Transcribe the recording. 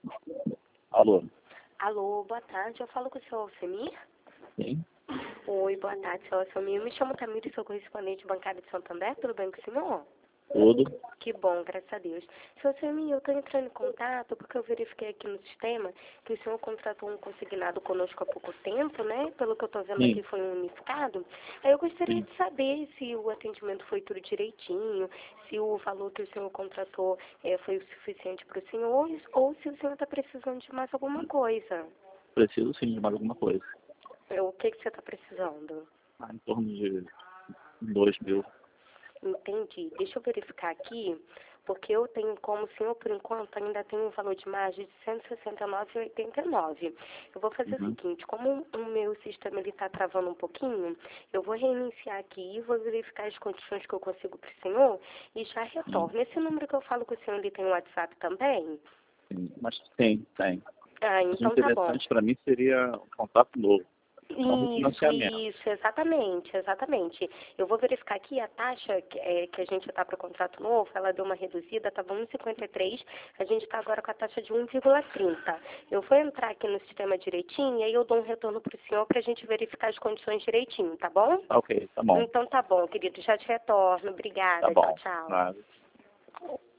Alô? Alô, boa tarde. Eu falo com o senhor Alcemir? Sim? Oi, boa tarde, senhor Alcemir. Eu me chamo Tamir e sou correspondente bancário de Santander. Tudo bem com o senhor? Tudo? Que bom, graças a Deus. Senhor Alcemir, eu estou entrando em contato porque eu verifiquei aqui no sistema que o senhor contratou um consignado conosco há pouco tempo, né? Pelo que eu estou vendo Sim, aqui, foi um unificado. Aí eu gostaria sim. de saber se o atendimento foi tudo direitinho, se o valor que o senhor contratou foi o suficiente para o senhor ou se o senhor está precisando de mais alguma coisa. Preciso sim de mais alguma coisa. O que você está precisando? Em torno de 2.000. Entendi. Deixa eu verificar aqui, porque eu tenho como senhor, por enquanto, ainda tem um valor de margem de R$ 169,89. Eu vou fazer o Uhum. seguinte, como o meu sistema está travando um pouquinho, eu vou reiniciar aqui e vou verificar as condições que eu consigo para o senhor e já Sim, retorno. Esse número que eu falo com o senhor, ele tem WhatsApp também? sim. Mas tem. Ah, Mas o então tá bom. interessante para mim seria um contato novo, não refinanciamento. Isso, exatamente. Eu vou verificar aqui a taxa que a gente está para o contrato novo, ela deu uma reduzida, estava 1,53, a gente está agora com a taxa de 1,30. Eu vou entrar aqui no sistema direitinho e aí eu dou um retorno para o senhor para a gente verificar as condições direitinho, tá bom? Tá ok, tá bom. Então tá bom, querido, já te retorno. Tá Obrigada, tchau, bom. tchau. Nada.